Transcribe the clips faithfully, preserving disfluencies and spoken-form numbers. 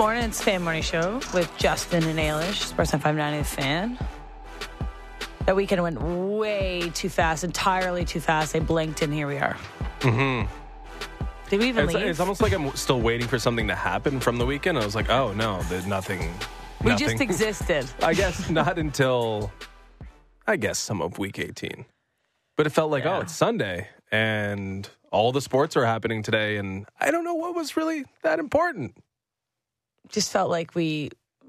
morning. It's Fan Morning Show with Justin and Ailish. Sportsnet five ninety The Fan. That weekend went way too fast, entirely too fast. They blinked, and here we are. Mm-hmm. Did we even it's, leave? It's almost like I'm still waiting for something to happen from the weekend. I was like, oh, no, there's nothing. We nothing. just existed. I guess not until, I guess, some of week eighteen. But it felt like, Yeah. oh, it's Sunday, and all the sports are happening today, and I don't know what was really that important. Just felt like we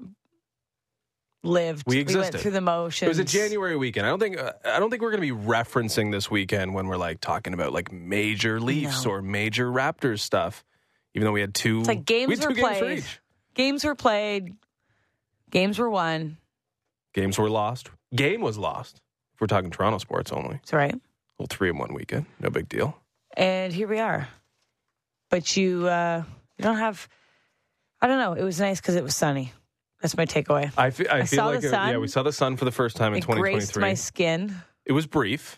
lived. We We existed. went through the motions. It was a January weekend. I don't think uh, I don't think we're going to be referencing this weekend when we're like talking about like major Leafs No. or major Raptors stuff. Even though we had two, It's like games we had were two games for played. each. Games were played. Games were won. Games were lost. Game was lost. If we're talking Toronto sports only, That's right. well, three in one weekend, no big deal. And here we are. But you, uh, you don't have. I don't know. It was nice because it was sunny. That's my takeaway. I feel, I I feel saw like the it- sun. yeah, we saw the sun for the first time in It twenty graced twenty-three. my skin, It was brief,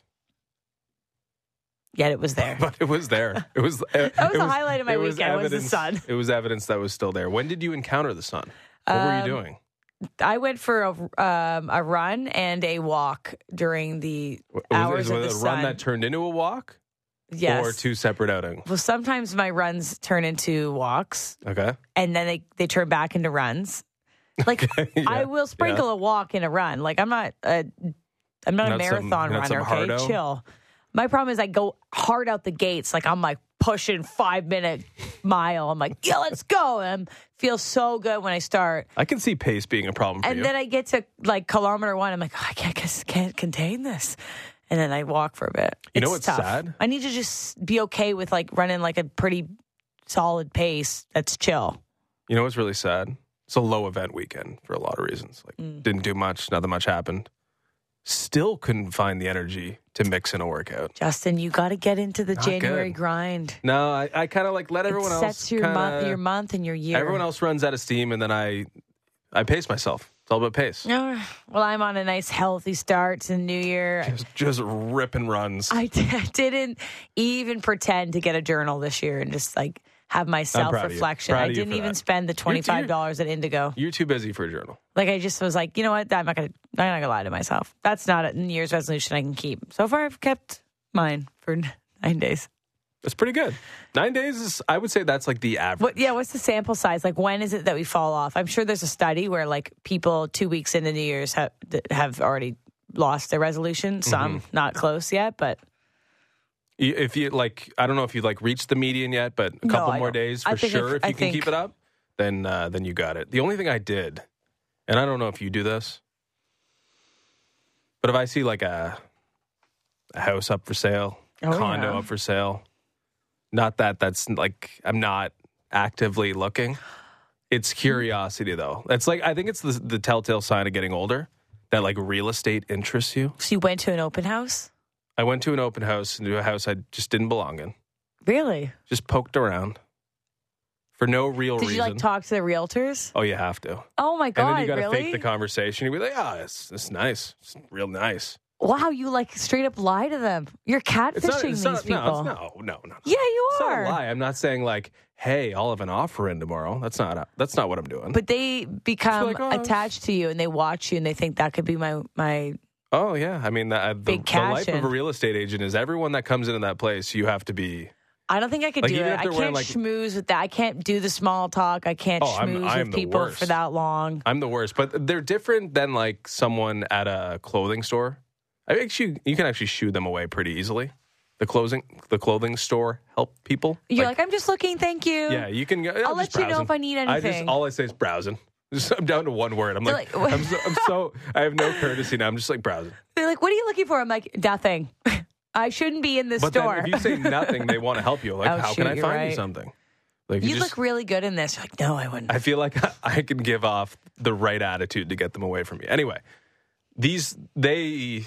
yet it was there. but it was there. It was That was the highlight of my it was weekend, was the evidence- sun. It was evidence that was still there. When did you encounter the sun? What were you Um, doing? I went for a, um, a run and a walk during the Was hours it of the a sun. run that turned into a walk? Yes. Or two separate outings? Well, sometimes my runs turn into walks, Okay. and then they, they turn back into runs. Like Yeah, I will sprinkle yeah. a walk in a run. Like I'm not a I'm not, a Not some- marathon not some runner. Okay, hardo? chill. My problem is I go hard out the gates. Like I'm like pushing five minute mile. I'm like, yeah, let's go. And I feel so good when I start. I can see pace being a problem for And you. then I get to like kilometer one. I'm like, oh, I can't, can't contain this. And then I walk for a bit. You know It's what's tough. sad? I need to just be okay with like running like a pretty solid pace. That's chill. You know what's really sad? It's a low event weekend for a lot of reasons. Like Mm. didn't do much, nothing much happened. Still couldn't find the energy to mix in a workout. Justin, you got to get into the Not January good. grind. No, I, I kind of like let everyone it else. sets your kinda, month, your month, and your year. Everyone else runs out of steam, and then I, I pace myself. It's all about pace. Oh, well, I'm on a nice, healthy start to the new year. Just, just ripping runs. I d- didn't even pretend to get a journal this year and just like have my proud of you. self-reflection. Proud I of you didn't for even that. spend the twenty-five dollars at Indigo. You're too busy for a journal. Like I just was like, you know what? I'm not gonna, I'm not gonna lie to myself. That's not a New Year's resolution I can keep. So far, I've kept mine for nine days. It's pretty good. Nine days is, I would say that's like the average. What? Yeah. What's the sample size? Like, when is it that we fall off? I'm sure there's a study where like people two weeks into New Year's have have already lost their resolution. Some Mm-hmm. not close yet, but You- If you like, I don't know if you like reached the median yet, but a No, couple I more don't. days I for think sure. if- If, you I can think- keep it up, then uh, then you got it. The only thing I did, and I don't know if you do this, but if I see like a, a house up for sale, Oh, condo yeah. up for sale, not that that's like I'm not actively looking. It's curiosity though. It's like I think it's the the telltale sign of getting older that like real estate interests you. so you went to an open house? I went to an open house into a house I just didn't belong in. Really? Just poked around for no real Did reason. you like talk to the realtors? Oh, you have to. Oh my And god! then you got to really? fake the conversation. You'd be like, oh, it's, it's nice. It's real nice. Wow, you like straight up lie to them. You're catfishing It's not, it's these not, people. no, it's, no, no, no. Yeah, you It's not are. a lie. I'm not saying like, hey, I'll have an offer in tomorrow. That's not that's not what I'm doing. But they become like, oh, attached to you and they watch you and they think that could be my my. oh, yeah. I mean, the, the, Big the cash life in. of a real estate agent is everyone that comes into that place, you have to be. I don't think I could Like, do even it. if I they're can't wearing, like- schmooze with that. I can't do the small talk. I can't Oh, I'm- schmooze I'm with the people worst. for that long. I'm the worst. But they're different than like someone at a clothing store. I think you, you can actually shoo them away pretty easily. The clothing the clothing store help people. You're like, I'm just looking. Thank you. yeah, you can. I'll let you know if I need I just anything. all I say is browsing. Just, I'm down to one word. I'm You're like, like, I'm, so, I'm so I have no courtesy now. I'm just like browsing. They're like, what are you looking for? I'm like, nothing. I shouldn't be in this But store. then if you say nothing, they want to help you. Like, Oh, how shoot, can I you're find right. you something? Like you just, look really good in this. You're like, no, I wouldn't. I feel like I can give off the right attitude to get them away from me. Anyway, these they.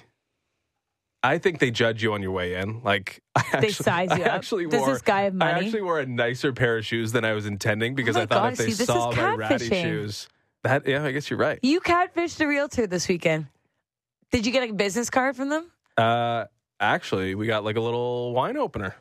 I think they judge you on your way in. Like I actually, They size you I up. actually Does wore, this guy have money? I actually wore a nicer pair of shoes than I was intending because Oh my I thought God, if they see, this saw is my ratty catfishing. shoes, that yeah, I guess you're right. You catfished a realtor this weekend. Did you get a business card from them? Uh, actually, we got like a little wine opener.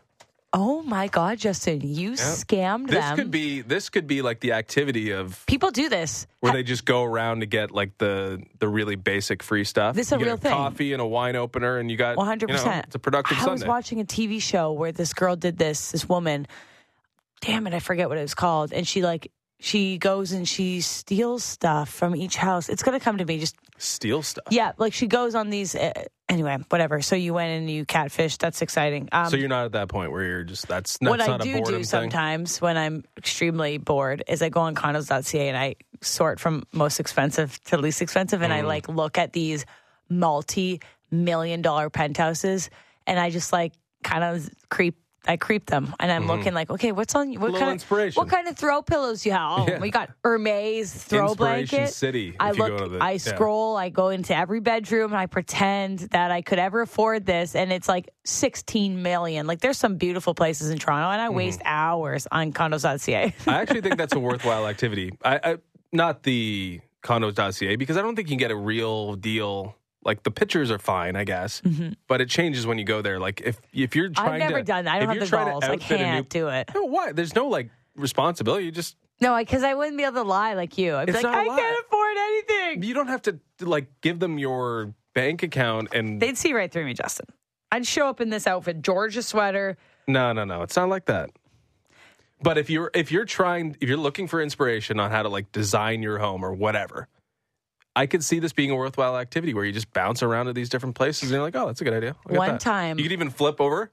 Oh my God, Justin, you scammed This them. could be this could be like the activity of People do this. where Ha- they just go around to get like the the really basic free stuff. This is a you get real a thing. coffee and a wine opener, and you got one hundred percent. You know, it's a productive I Sunday. was watching a T V show where this girl did this, this woman. Damn it, I forget what it was called. And she like, she goes and she steals stuff from each house. It's going to come to me. Just, Steal stuff. yeah, like she goes on these, uh, anyway, whatever. So you went and you catfish. That's exciting. Um, So you're not at that point where you're just that's not, what that's I not a do boredom do thing. sometimes when I'm extremely bored is I go on condos dot c a and I sort from most expensive to least expensive. And Mm. I like look at these multi million dollar penthouses and I just like kind of creep. I creep them and I'm looking like, okay, what's on you? What little kind of inspiration. What kind of throw pillows you have? Oh, Yeah. we got Hermes throw Inspiration blanket. City, I if you look, go to the- I yeah. scroll, I go into every bedroom and I pretend that I could ever afford this. And it's like sixteen million. Like there's some beautiful places in Toronto and I waste hours on condos dot c a. I actually think that's a worthwhile activity. I, I not the condos dot c a because I don't think you can get a real deal. Like the pictures are fine, I guess, but it changes when you go there. Like if if you're trying I've never to, done that. I if don't you're have the trying to balls. I outfit a can't new- do it. No, why? There's no like responsibility. You just No, because I wouldn't be able to lie like you. I'd be It's like, not a I lie. can't afford anything. you don't have to like give them your bank account and They'd see right through me, Justin. I'd show up in this outfit, Georgia sweater. no, no, no. It's not like that. But if you're if you're trying if you're looking for inspiration on how to like design your home or whatever, I could see this being a worthwhile activity where you just bounce around to these different places and you're like, oh, that's a good idea. I'll get One that. time- You could even flip over.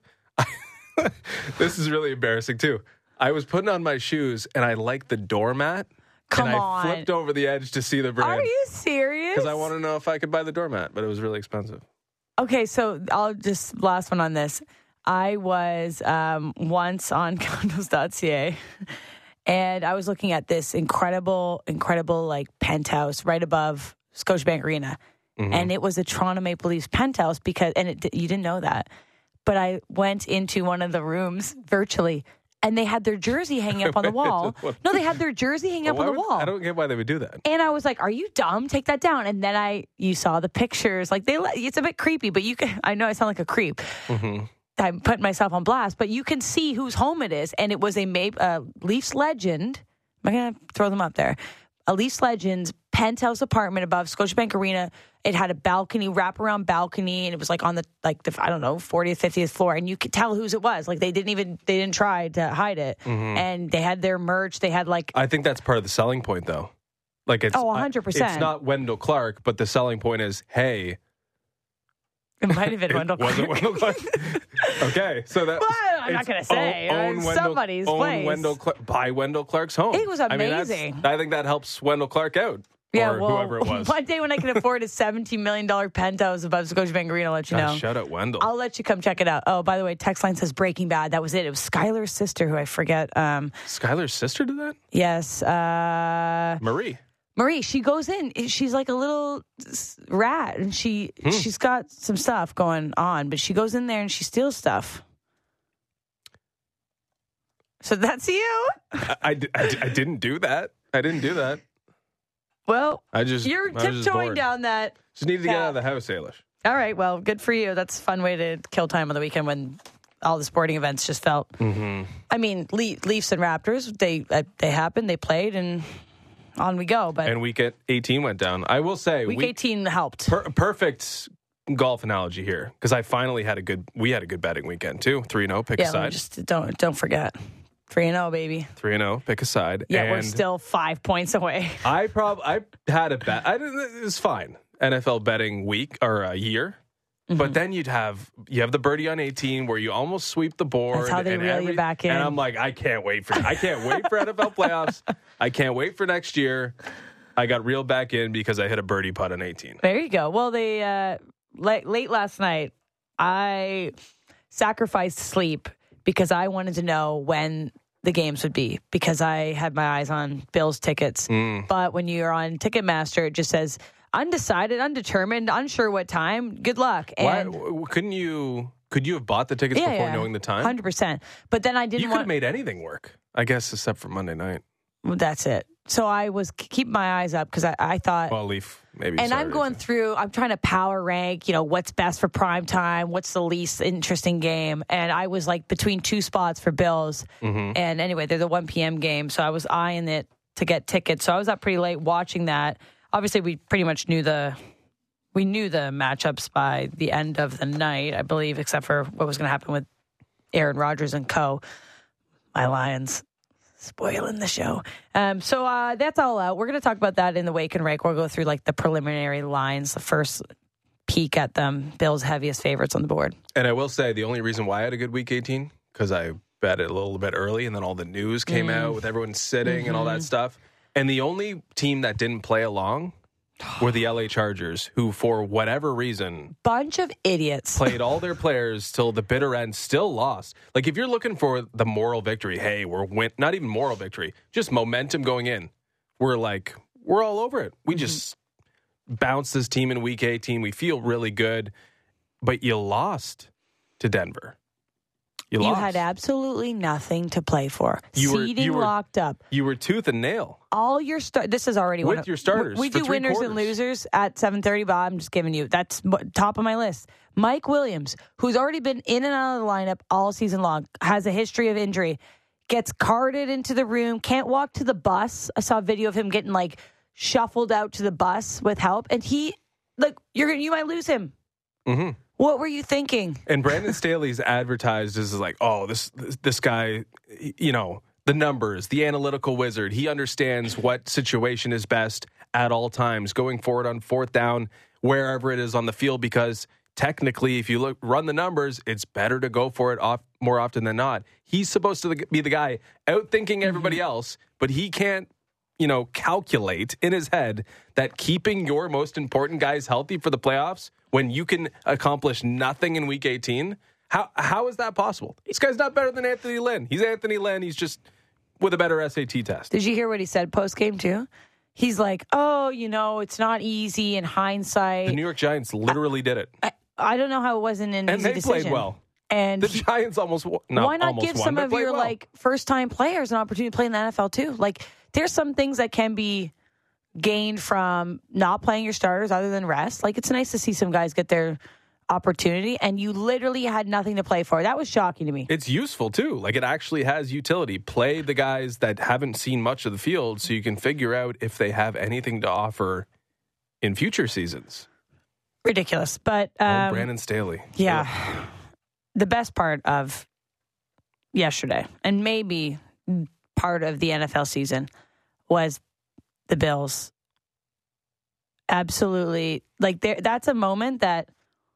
This is really embarrassing too. I was putting on my shoes and I liked the doormat. Come and I on. flipped over the edge to see the Are brand. you serious? Because I want to know if I could buy the doormat, but it was really expensive. Okay, so I'll just last one on this. I was um, once on condos dot c a and I was looking at this incredible, incredible like penthouse right above Scotiabank Arena. Mm-hmm. And it was a Toronto Maple Leafs penthouse because, and it, you didn't know that, but I went into one of the rooms virtually and they had their jersey hanging up on the wall. No, they had their jersey hanging up Why on the would- wall. I don't get why they would do that. And I was like, "Are you dumb? Take that down." And then I, you saw the pictures. Like they, let- it's a bit creepy, but you can. I know I sound like a creep. Mm-hmm. I'm putting myself on blast, but you can see whose home it is, and it was a Mape, uh, Leafs legend. I'm gonna throw them up there. A Leafs legend's penthouse apartment above Scotiabank Arena. It had a balcony, wraparound balcony, and it was like on the like the I don't know fortieth, fiftieth floor, and you could tell whose it was. Like they didn't even they didn't try to hide it, Mm-hmm. and they had their merch. They had like I think that's part of the selling point, though. Like it's Oh, one I- hundred percent. It's not Wendell Clark, but the selling point is, hey, it might have been Wendell was it Clark. Wendell Clark? Okay, so that Well, I'm not it's gonna say. own, own It's Wendell, somebody's own place. Wendell Clark, buy Wendell Clark's home. It was I mean, that's- amazing. I think that helps Wendell Clark out. Yeah, or well, whoever it was. one day when I can afford a seventeen million dollars penthouse above Scotiabank Arena, I'll let you Gosh, know. shout out Wendell. I'll let you come check it out. Oh, by the way, text line says Breaking Bad. That was it. It was Skylar's sister, who I forget. Um, Skylar's sister did that? yes, uh, Marie. Marie. She goes in. She's like a little s- rat, and she Hmm. she's got some stuff going on, but she goes in there and she steals stuff. So that's you. I, I, di- I, di- I didn't do that. I didn't do that. Well, I just you're I was just tiptoeing bored. down that. Just needed to get path. out of the house, Ailish. All right. Well, good for you. That's a fun way to kill time on the weekend when all the sporting events just felt. Mm-hmm. I mean, Le- Leafs and Raptors, they uh, they happened, they played, and on we go. But And week eighteen went down. I will say, week week- eighteen helped. Per- perfect golf analogy here because I finally had a good. We had a good betting weekend too. Three and zero, pick Yeah, a let me side. just don't don't forget. three and zero, baby. Three and zero, pick a side. Yeah, and we're still five points away. I prob I had a bet. I didn't. It was fine. N F L betting week or a year. Mm-hmm. But then you'd have you have the birdie on eighteen where you almost sweep the board. That's how they and reel you every- back in. And I'm like, I can't wait for I can't wait for N F L playoffs. I can't wait for next year. I got reeled back in because I hit a birdie putt on eighteen. There you go. Well, they uh, late, late last night, I sacrificed sleep because I wanted to know when the games would be because I had my eyes on Bills tickets. Mm. But when you're on Ticketmaster, it just says undecided, undetermined, unsure what time. Good luck. Why And w- couldn't you? Could you have bought the tickets yeah, before yeah, knowing the time? one hundred percent. But then I You didn't could have want. made anything work, I guess, except for Monday night. That's it. So I was keeping my eyes up because I, I thought Well, Leaf maybe. And Saturday, I'm going too. through, I'm trying to power rank, you know, what's best for prime time, what's the least interesting game. And I was like between two spots for Bills. Mm-hmm. And anyway, they're the one p.m. game. So I was eyeing it to get tickets. So I was up pretty late watching that. Obviously, we pretty much knew the we knew the matchups by the end of the night, I believe, except for what was going to happen with Aaron Rodgers and co. My Lions. Spoiling the show. Um, so uh, that's all out. We're going to talk about that in the Wake and Rake. We'll go through like the preliminary lines, the first peek at them. Bills' heaviest favorites on the board. And I will say the only reason why I had a good week eighteen, because I bet it a little bit early, and then all the news came mm. out with everyone sitting mm-hmm. and all that stuff. And the only team that didn't play along were the L A Chargers, who, for whatever reason, bunch of idiots, played all their players till the bitter end, still lost. Like, if you're looking for the moral victory, hey, we're win- not even moral victory, just momentum going in. We're like, we're all over it. We mm-hmm. just bounced this team in week eighteen. We feel really good, but you lost to Denver. You, you lost. had absolutely nothing to play for. You were, Seeding you were, locked up. You were tooth and nail. All your start. This is already with one of, your starters. We, we do winners quarters. and losers at seven thirty. But I'm just giving you that's top of my list. Mike Williams, who's already been in and out of the lineup all season long, has a history of injury, gets carted into the room, can't walk to the bus. I saw a video of him getting like shuffled out to the bus with help, and he like you're you might lose him. Mm-hmm. What were you thinking? And Brandon Staley's advertised as like, oh, this, this this guy, you know, the numbers, the analytical wizard. He understands what situation is best at all times, going forward on fourth down, wherever it is on the field, because technically, if you look run the numbers, it's better to go for it off, more often than not. He's supposed to be the guy outthinking everybody mm-hmm. else, but he can't, you know, calculate in his head that keeping your most important guys healthy for the playoffs when you can accomplish nothing in week eighteen, how how is that possible? This guy's not better than Anthony Lynn. He's Anthony Lynn. He's just with a better S A T test. Did you hear what he said post-game, too? He's like, oh, you know, it's not easy in hindsight. The New York Giants literally I, did it. I, I don't know how it wasn't an and easy decision. And they played well. And the Giants almost won. No, why not give won, some of your well. like first-time players an opportunity to play in the N F L, too? Like, there's some things that can be gained from not playing your starters other than rest. Like, it's nice to see some guys get their opportunity, and you literally had nothing to play for. That was shocking to me. It's useful, too. Like, it actually has utility. Play the guys that haven't seen much of the field so you can figure out if they have anything to offer in future seasons. Ridiculous. But um, oh, Brandon Staley. Yeah. yeah. The best part of yesterday, and maybe part of the N F L season, was the Bills. Absolutely. Like, there, that's a moment that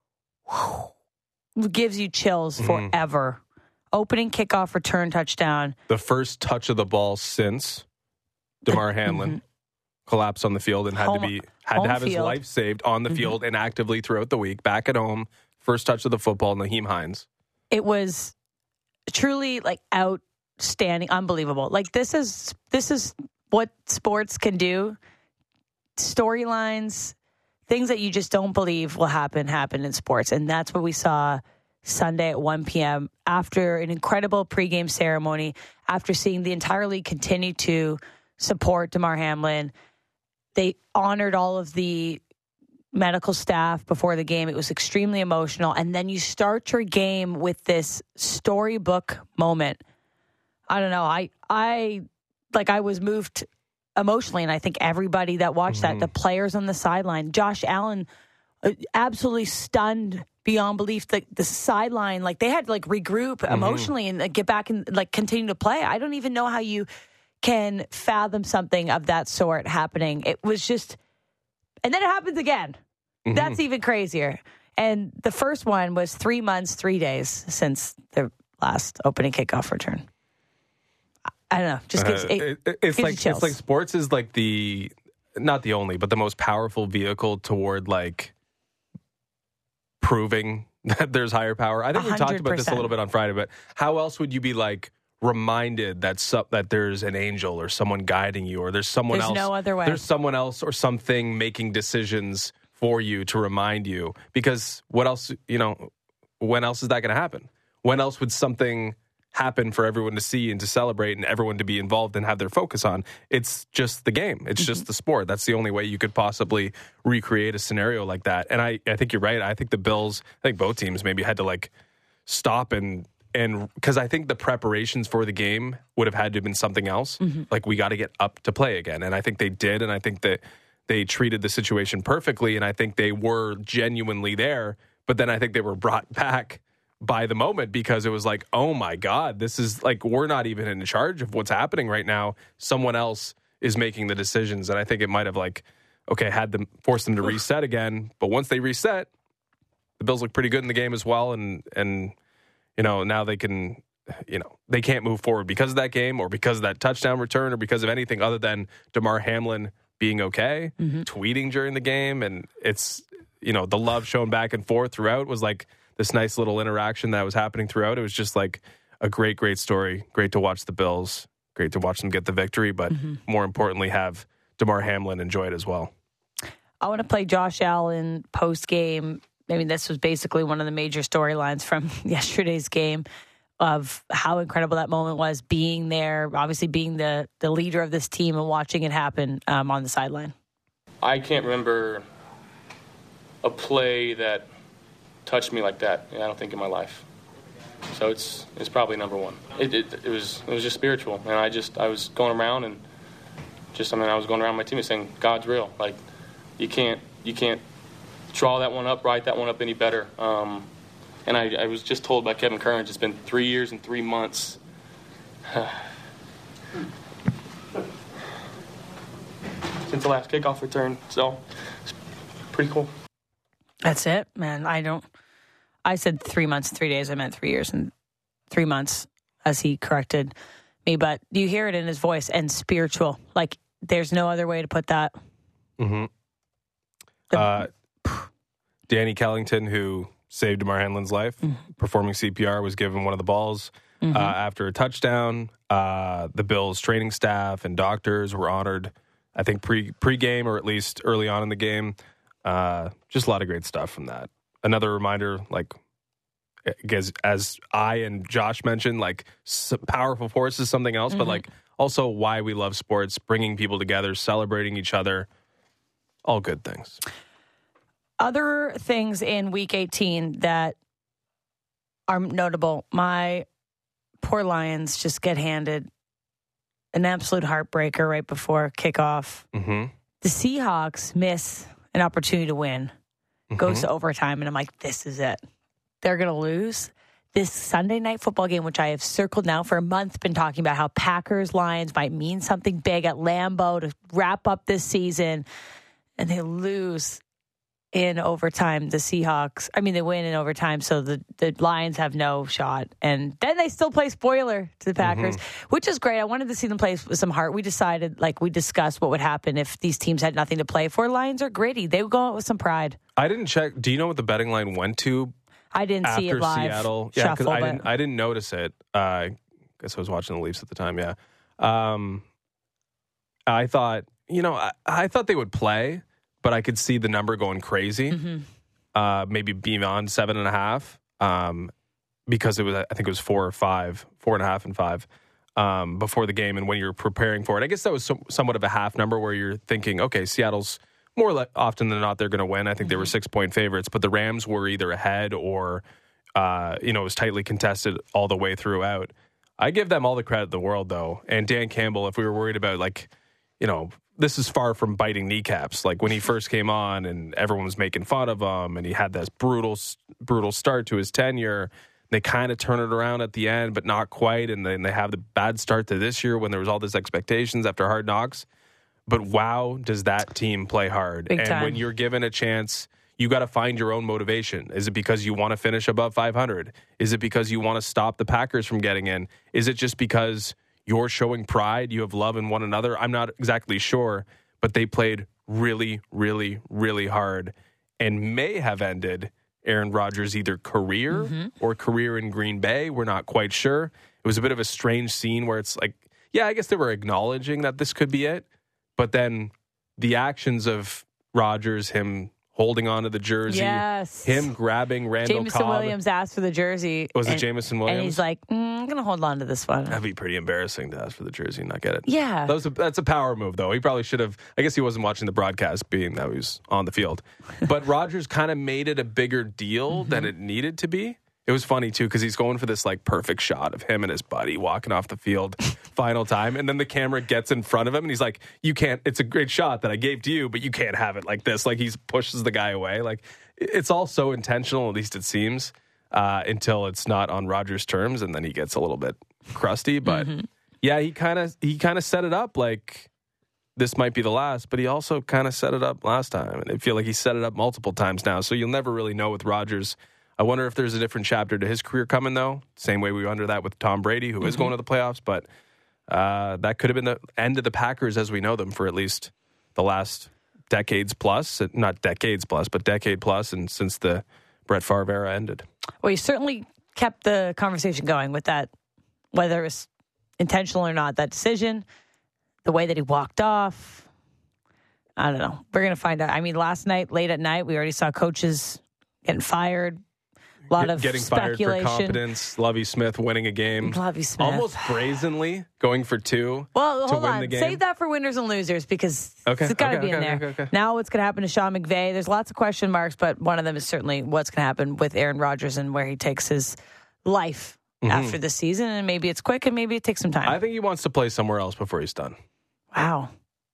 whew, gives you chills forever. Mm-hmm. Opening kickoff return touchdown. The first touch of the ball since DeMar Hamlin mm-hmm. collapsed on the field and had home, to be had to have field. his life saved on the mm-hmm. field and actively throughout the week. Back at home, first touch of the football, Naheem Hines. It was truly like outstanding, unbelievable. Like this is this is what sports can do. Storylines, things that you just don't believe will happen, happen in sports. And that's what we saw Sunday at one p.m. after an incredible pregame ceremony, after seeing the entire league continue to support DeMar Hamlin. They honored all of the medical staff before the game. It was extremely emotional. And then you start your game with this storybook moment. I don't know. I, I, like I was moved emotionally, and I think everybody that watched mm-hmm. that, the players on the sideline, Josh Allen, uh, absolutely stunned beyond belief. The, the sideline, like they had to like regroup mm-hmm. emotionally and like, get back and like continue to play. I don't even know how you can fathom something of that sort happening. It was just, and then it happens again. Mm-hmm. That's even crazier. And the first one was three months, three days since the last opening kickoff return. I don't know. Just gives, uh, it, it, it's gives like it's like sports is like the not the only, but the most powerful vehicle toward like proving that there's higher power. I think we talked about this a little bit on Friday, but how else would you be like reminded that some, that there's an angel or someone guiding you, or there's someone there's else? No other way. There's someone else or something making decisions for you to remind you. Because what else? You know, when else is that going to happen? When else would something happen for everyone to see and to celebrate and everyone to be involved and have their focus on. It's just the game. It's mm-hmm. just the sport. That's the only way you could possibly recreate a scenario like that. And I, I think you're right. I think the Bills, I think both teams maybe had to like stop and, and because I think the preparations for the game would have had to have been something else. Mm-hmm. Like we got to get up to play again. And I think they did. And I think that they treated the situation perfectly. And I think they were genuinely there. But then I think they were brought back by the moment because it was like, oh my God, this is like, we're not even in charge of what's happening right now. Someone else is making the decisions. And I think it might have like, okay, had them forced them to reset again. But once they reset, the Bills look pretty good in the game as well. And, and, you know, now they can, you know, they can't move forward because of that game or because of that touchdown return or because of anything other than Damar Hamlin being okay, mm-hmm. tweeting during the game. And it's, you know, the love shown back and forth throughout was like, this nice little interaction that was happening throughout. It was just like a great, great story. Great to watch the Bills. Great to watch them get the victory, but mm-hmm. more importantly, have Damar Hamlin enjoy it as well. I want to play Josh Allen post-game. I mean, this was basically one of the major storylines from yesterday's game of how incredible that moment was, being there, obviously being the, the leader of this team and watching it happen um, on the sideline. I can't remember a play that touched me like that, I don't think, in my life. So it's it's probably number one. It, it it was it was just spiritual, and I just I was going around and just I mean I was going around my team saying God's real. Like you can't you can't draw that one up, write that one up any better. Um, and I, I was just told by Kevin Curran it's been three years and three months. Since the last kickoff return, so it's pretty cool. That's it, man. I don't. I said three months, three days. I meant three years and three months, as he corrected me. But you hear it in his voice, and spiritual. Like there's no other way to put that. Mm-hmm. The, uh, Danny Kellington, who saved Damar Hamlin's life, mm-hmm. performing C P R, was given one of the balls mm-hmm. uh, after a touchdown. Uh, the Bills' training staff and doctors were honored, I think, pre pre-game or at least early on in the game. Uh, just a lot of great stuff from that. Another reminder, like, as, as I and Josh mentioned, like, powerful force is something else, mm-hmm. but, like, also why we love sports, bringing people together, celebrating each other, all good things. Other things in Week eighteen that are notable. My poor Lions just get handed an absolute heartbreaker right before kickoff. Mm-hmm. The Seahawks miss an opportunity to win, mm-hmm. goes to overtime, and I'm like, this is it. They're going to lose. This Sunday night football game, which I have circled now for a month, been talking about how Packers Lions might mean something big at Lambeau to wrap up this season, and they lose in overtime. The Seahawks, I mean, they win in overtime, so the, the Lions have no shot. And then they still play spoiler to the Packers, mm-hmm. which is great. I wanted to see them play with some heart. We decided, like, we discussed what would happen if these teams had nothing to play for. Lions are gritty. They would go out with some pride. I didn't check. Do you know what the betting line went to? I didn't after see it live. Seattle? Yeah, because I didn't, I didn't notice it. Uh, I guess I was watching the Leafs at the time, yeah. Um, I thought, you know, I, I thought they would play, but I could see the number going crazy, mm-hmm. uh, maybe beyond seven and a half, um, because it was, I think it was four or five, four and a half and five um, before the game. And when you're preparing for it, I guess that was some, somewhat of a half number where you're thinking, okay, Seattle's more le- often than not, they're going to win. I think mm-hmm. they were six point favorites, but the Rams were either ahead or, uh, you know, it was tightly contested all the way throughout. I give them all the credit in the world, though. And Dan Campbell, if we were worried about, like, you know, this is far from biting kneecaps. Like when he first came on and everyone was making fun of him and he had this brutal, brutal start to his tenure. They kind of turn it around at the end, but not quite. And then they have the bad start to this year when there was all this expectations after Hard Knocks. But wow, does that team play hard. Big and time. When you're given a chance, you got to find your own motivation. Is it because you want to finish above five hundred? Is it because you want to stop the Packers from getting in? Is it just because you're showing pride, you have love in one another? I'm not exactly sure, but they played really, really, really hard and may have ended Aaron Rodgers' either career mm-hmm. or career in Green Bay. We're not quite sure. It was a bit of a strange scene where it's like, yeah, I guess they were acknowledging that this could be it, but then the actions of Rodgers, him holding onto the jersey. Yes. Him grabbing Randall Jameson Cobb. Williams asked for the jersey. Was it and, Jameson Williams? And he's like, mm, I'm going to hold on to this one. That'd be pretty embarrassing to ask for the jersey and not get it. Yeah. That was a, that's a power move, though. He probably should have. I guess he wasn't watching the broadcast, being that he was on the field. But Rodgers kind of made it a bigger deal mm-hmm. than it needed to be. It was funny, too, because he's going for this like perfect shot of him and his buddy walking off the field final time. And then the camera gets in front of him and he's like, you can't, it's a great shot that I gave to you, but you can't have it like this. Like he pushes the guy away. Like it's all so intentional, at least it seems, uh, until it's not on Rodgers' terms. And then he gets a little bit crusty. But mm-hmm. yeah, he kind of he kind of set it up like this might be the last, but he also kind of set it up last time. And I feel like he set it up multiple times now. So you'll never really know with Rodgers. I wonder if there's a different chapter to his career coming, though. Same way we wonder that with Tom Brady, who mm-hmm. is going to the playoffs. But uh, that could have been the end of the Packers as we know them for at least the last decades plus. Not decades plus, but decade plus, and since the Brett Favre era ended. Well, he certainly kept the conversation going with that, whether it was intentional or not, that decision, the way that he walked off. I don't know. We're going to find out. I mean, last night, late at night, we already saw coaches getting fired. A lot of getting speculation. Fired for competence. Lovie Smith winning a game. Lovie Smith. Almost brazenly going for two well, to hold win on. the game. Save that for winners and losers because okay. it's got to okay, be okay, in there. Okay, okay. Now what's going to happen to Sean McVay? There's lots of question marks, but one of them is certainly what's going to happen with Aaron Rodgers and where he takes his life mm-hmm. after the season. And maybe it's quick and maybe it takes some time. I think he wants to play somewhere else before he's done. Wow.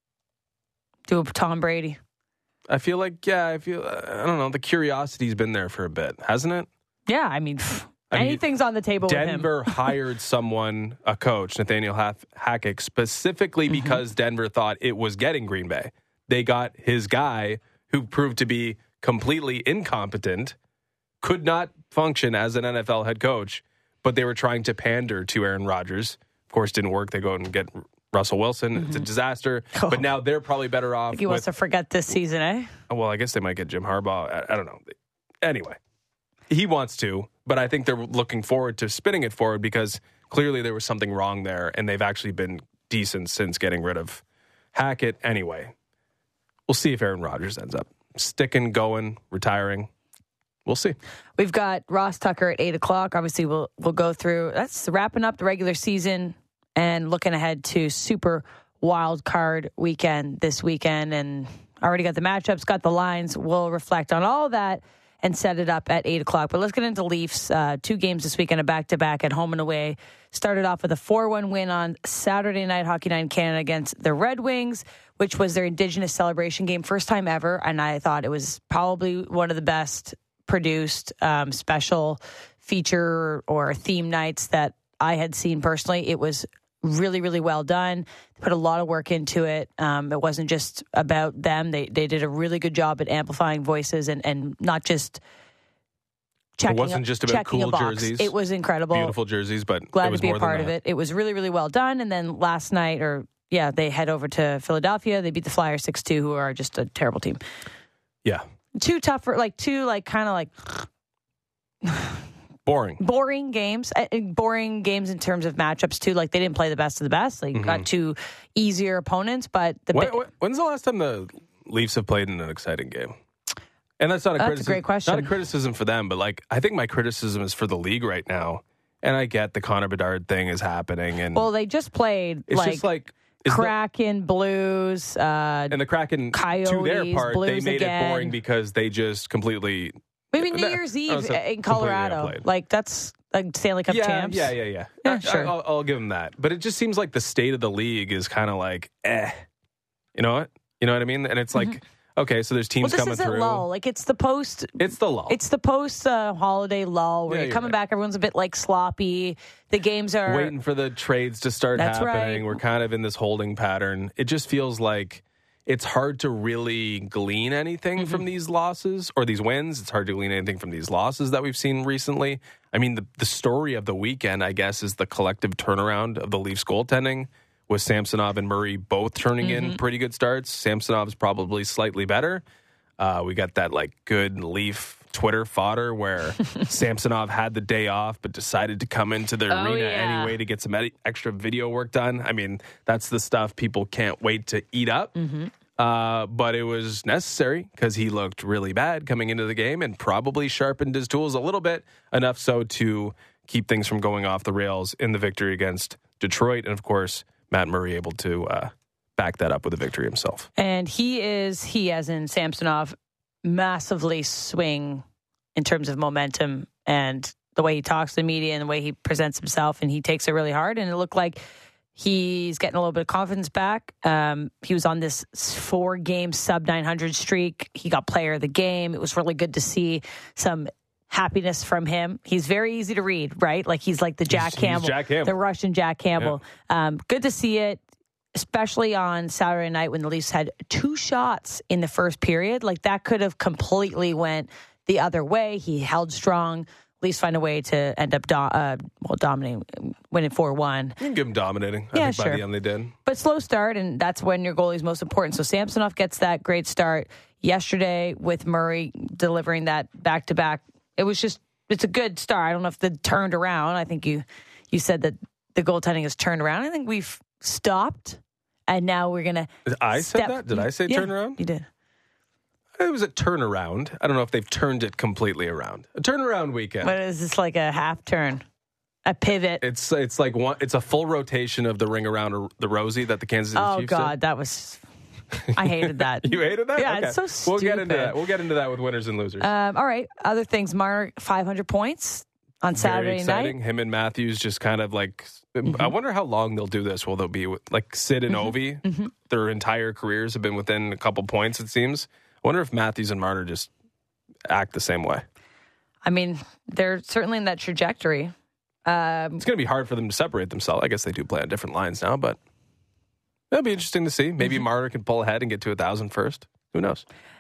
Do a Tom Brady. I feel like, yeah, I feel, I don't know, the curiosity's been there for a bit, hasn't it? Yeah, I mean, pff, I mean anything's on the table with him. Denver hired someone, a coach, Nathaniel Hackett, specifically mm-hmm. because Denver thought it was getting Green Bay. They got his guy who proved to be completely incompetent, could not function as an N F L head coach, but they were trying to pander to Aaron Rodgers. Of course, didn't work. They go out and get Russell Wilson. Mm-hmm. It's a disaster. Oh. But now they're probably better off. He wants with, to forget this season, eh? Well, I guess they might get Jim Harbaugh. I, I don't know. Anyway, he wants to, but I think they're looking forward to spinning it forward because clearly there was something wrong there, and they've actually been decent since getting rid of Hackett. Anyway, we'll see if Aaron Rodgers ends up sticking, going, retiring. We'll see. We've got Ross Tucker at eight o'clock. Obviously, we'll we'll go through. That's wrapping up the regular season and looking ahead to Super Wild Card Weekend this weekend. And already got the matchups, got the lines. We'll reflect on all that and set it up at eight o'clock. But let's get into Leafs. Uh, two games this weekend, a back-to-back at home and away. Started off with a four one win on Saturday night, Hockey Night in Canada against the Red Wings, which was their Indigenous celebration game. First time ever, and I thought it was probably one of the best produced um, special feature or theme nights that I had seen personally. It was really, really well done. They put a lot of work into it. Um, it wasn't just about them. They they did a really good job at amplifying voices and, and not just checking. It wasn't a, just about cool jerseys. It was incredible. Beautiful jerseys, but glad it was to be more a part than of that. it. It was really, really well done. And then last night, or yeah, they head over to Philadelphia. They beat the Flyers six two, who are just a terrible team. Yeah. Two tougher, like two, like kind of like boring, boring games. Uh, boring games in terms of matchups too. Like they didn't play the best of the best. They mm-hmm. got two easier opponents, but the when, when, when's the last time the Leafs have played in an exciting game? And that's not a that's criticism. a great question. Not a criticism for them, but like I think my criticism is for the league right now. And I get the Connor Bedard thing is happening, and well, they just played. It's like, just like. Kraken, the, Blues, uh, and the Kraken, Coyotes, to their part, Blues they made again. it boring because they just completely. Maybe New Year's Eve in Colorado, like that's like Stanley Cup yeah, champs. Yeah, yeah, yeah. yeah I, sure, I'll, I'll give them that. But it just seems like the state of the league is kind of like, eh, you know what? You know what I mean? And it's like, mm-hmm. okay, so there's teams well, this coming isn't through. Lull. Like it's the post. It's the lull. It's the post uh, holiday lull where yeah, you're coming right. back. Everyone's a bit like sloppy. The games are waiting for the trades to start That's happening. right. We're kind of in this holding pattern. It just feels like it's hard to really glean anything mm-hmm. from these losses or these wins. It's hard to glean anything from these losses that we've seen recently. I mean, the, the story of the weekend, I guess, is the collective turnaround of the Leafs goaltending with Samsonov and Murray both turning mm-hmm. in pretty good starts. Samsonov's probably slightly better. Uh, we got that like good Leaf Twitter fodder where Samsonov had the day off but decided to come into the oh, arena yeah. anyway to get some ed- extra video work done. I mean, that's the stuff people can't wait to eat up. Mm-hmm. Uh, but it was necessary because he looked really bad coming into the game and probably sharpened his tools a little bit, enough so to keep things from going off the rails in the victory against Detroit. And, of course, Matt Murray able to uh, back that up with a victory himself. And he is, he as in Samsonov, massively swing in terms of momentum and the way he talks to the media and the way he presents himself, and he takes it really hard. And it looked like he's getting a little bit of confidence back. Um, he was on this four-game sub nine hundred streak. He got player of the game. It was really good to see some happiness from him. He's very easy to read, right? Like he's like the Jack He's- he's Campbell, Jack Campbell. the Russian Jack Campbell. Um, good to see it, especially on Saturday night when the Leafs had two shots in the first period. Like that could have completely went the other way. He held strong. Leafs find a way to end up do- uh, well dominating, winning four one. You can give him dominating. I Yeah, think by sure. the end they did. But slow start, and that's when your goalie is most important. So Samsonov gets that great start yesterday with Murray delivering that back-to-back. It was just, it's a good start. I don't know if it turned around. I think you you said that the goaltending has turned around. I think we've stopped, and now we're going to I said step- that? Did I say Yeah, turnaround? You did. It was a turnaround. I don't know if they've turned it completely around. A turnaround weekend. What is this, like a half turn? A pivot? It's it's like one. It's a full rotation of the ring around the Rosie that the Kansas City Oh, Chiefs God, that was... I hated that. did. You hated that? Yeah, Okay. it's so stupid. We'll get into that. We'll get into that with winners and losers. Um, all right, other things. Marner, five hundred points on Saturday Very exciting. night. Mm-hmm. Him and Matthews just kind of like. I wonder how long they'll do this. Will they'll be with- like Sid and Ovi? Mm-hmm. Their entire careers have been within a couple points. It seems. I wonder if Matthews and Marner just act the same way. I mean, they're certainly in that trajectory. Um, It's going to be hard for them to separate themselves. I guess they do play on different lines now, but it'll be interesting to see. Maybe Marner can pull ahead and get to a thousand first. Who knows?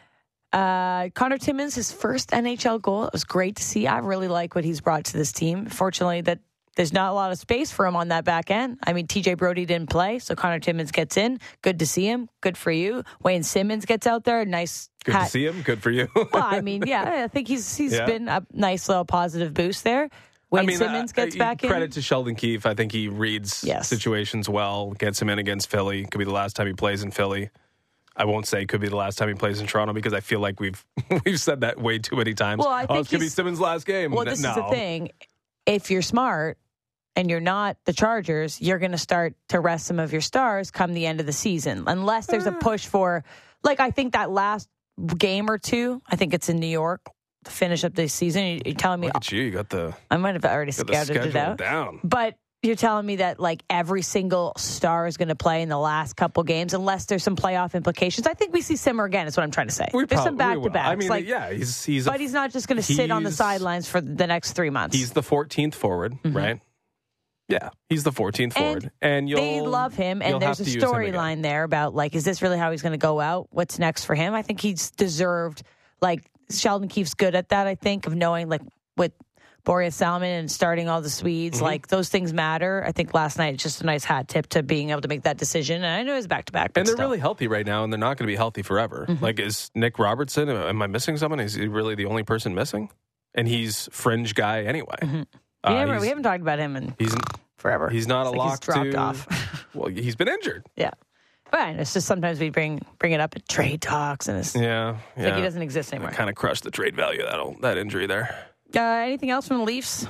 uh, Connor Timmins, his first N H L goal. It was great to see. I really like what he's brought to this team. Fortunately, that there's not a lot of space for him on that back end. I mean, T J Brody didn't play, so Connor Timmins gets in. Good to see him. Good for you. Wayne Simmons gets out there. Nice. Good hat. to see him. Good for you. Well, I mean, yeah, I think he's he's Yeah. been a nice little positive boost there. Wayne I mean, Simmons uh, gets uh, back in. Credit to Sheldon Keefe. I think he reads Yes. situations well, gets him in against Philly. Could be the last time he plays in Philly. I won't say could be the last time he plays in Toronto because I feel like we've we've said that way too many times. Well, I oh, think it could be he's- Simmons' last game. Well, N- this no. is the thing. If you're smart and you're not the Chargers, you're going to start to rest some of your stars come the end of the season, unless there's a push for, like, I think that last game or two, I think it's in New York to finish up this season. You- You're telling me, Look at you. You got the, I might have already got the scouted schedule it out, down. but you're telling me that like every single star is going to play in the last couple games, unless there's some playoff implications. I think we see Simmer again. Is what I'm trying to say. We There's some prob- we back will. to backs. I mean, like, yeah, he's he's. a- but he's not just going to sit on the he's- sidelines for the next three months. He's the fourteenth forward, Mm-hmm. right? Yeah, he's the fourteenth And forward, and you'll they love him, you'll and there's have a to use him again. storyline there about like, is this really how he's going to go out? What's next for him? I think he's deserved. Like Sheldon Keefe's good at that. I think of knowing like with Boreas Salmon and starting all the Swedes, Mm-hmm. like those things matter. I think last night it's just a nice hat tip to being able to make that decision. And I know it's back to back, And they're really healthy right now, and they're not going to be healthy forever. Mm-hmm. Like, is Nick Robertson? Am I missing someone? Is he really the only person missing? And he's fringe guy anyway. Mm-hmm. Uh, we, never, he's, we haven't talked about him in he's forever. he's not It's a like lock he's dropped to. off. Well, he's been injured. Yeah, but it's just sometimes we bring bring it up at trade talks, and it's, Yeah, it's yeah. like he doesn't exist anymore. Kind of crushed the trade value that that injury there. Uh, anything else from the Leafs?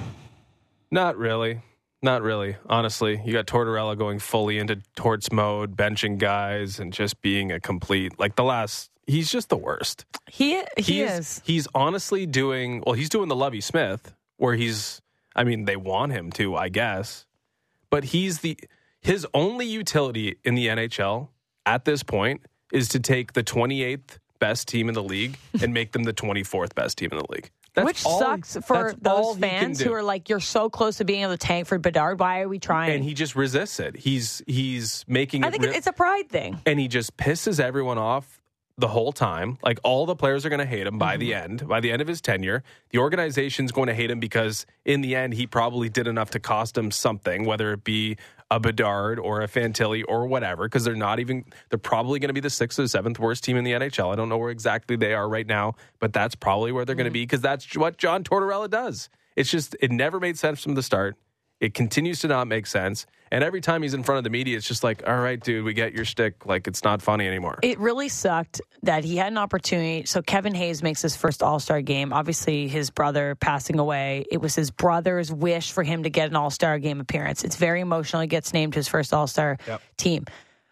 Not really. Not really. Honestly, you got Tortorella going fully into torts mode, benching guys, and just being a complete like the last. He's just the worst. He he He's- is. He's honestly doing well. He's doing the Lovie Smith, where he's. I mean, they want him to, I guess, but he's the his only utility in the N H L at this point is to take the twenty-eighth best team in the league and make them the twenty-fourth best team in the league. That's Which all- sucks for that's all those he can fans do. who are like, you're so close to being able to tank for Bedard. Why are we trying? And he just resists it. He's he's making it. I think re- it's a pride thing. and he just pisses everyone off the whole time. Like, all the players are going to hate him by Mm-hmm. the end. By the end of his tenure, the organization's going to hate him because in the end, he probably did enough to cost him something, whether it be a Bedard or a Fantilli or whatever, because they're not even, they're probably going to be the sixth or seventh worst team in the N H L. I don't know where exactly they are right now, but that's probably where they're going to be because that's what John Tortorella does. It's just, it never made sense from the start. It continues to not make sense. And every time he's in front of the media, it's just like, all right, dude, we get your shtick. Like, it's not funny anymore. It really sucked that he had an opportunity. So Kevin Hayes makes his first All-Star game. Obviously, his brother passing away. It was his brother's wish for him to get an All-Star game appearance. It's very emotional. He gets named his first All-Star Yep. team.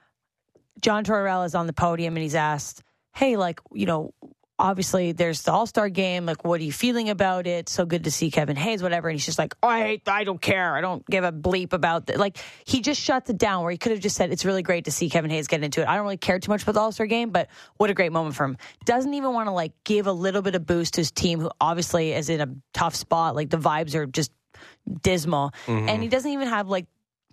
John Tortorella is on the podium, and he's asked, hey, like, you know, obviously there's the All-Star game. Like, what are you feeling about it? So good to see Kevin Hayes, whatever. And he's just like, oh, I hate, I don't care. I don't give a bleep about that. Like, he just shuts it down where he could have just said, it's really great to see Kevin Hayes get into it. I don't really care too much about the All-Star game, but what a great moment for him. Doesn't even want to, like, give a little bit of boost to his team, who obviously is in a tough spot. Like, the vibes are just dismal. Mm-hmm. And he doesn't even have, like,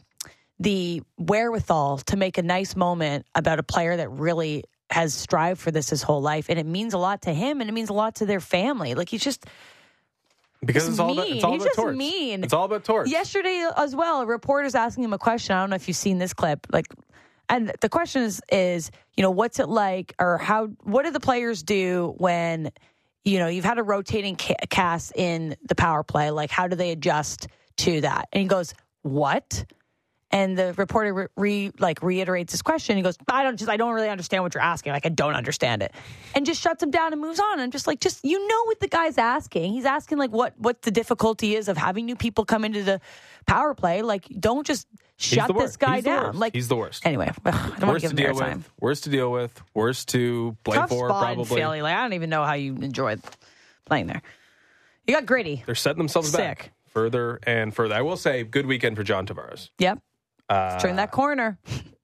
the wherewithal to make a nice moment about a player that really has strived for this his whole life, and it means a lot to him, and it means a lot to their family. Like, he's just because it's all about, it's all he's about just torts. mean. It's all about torts. Yesterday as well, a reporter's asking him a question. I don't know if you've seen this clip. Like, and the question is, is you know, what's it like, or how? What do the players do when, you know, you've had a rotating ca- cast in the power play? Like, how do they adjust to that? And he goes, what? And the reporter re, re like reiterates his question. He goes, I don't just, I don't really understand what you're asking. Like, I don't understand it, and just shuts him down and moves on. I'm just like, just, you know what the guy's asking. He's asking like what what the difficulty is of having new people come into the power play. Like, don't just shut this guy He's down. Like, he's the worst. Anyway, I don't want Worst to to give him deal airtime. with. Worst to deal with. Worst to play Tough for. spot in Probably. Philly. Like, I don't even know how you enjoyed playing there. You got gritty. They're setting themselves Sick. back further and further. I will say, good weekend for John Tavares. Yep. Uh, Turn that corner.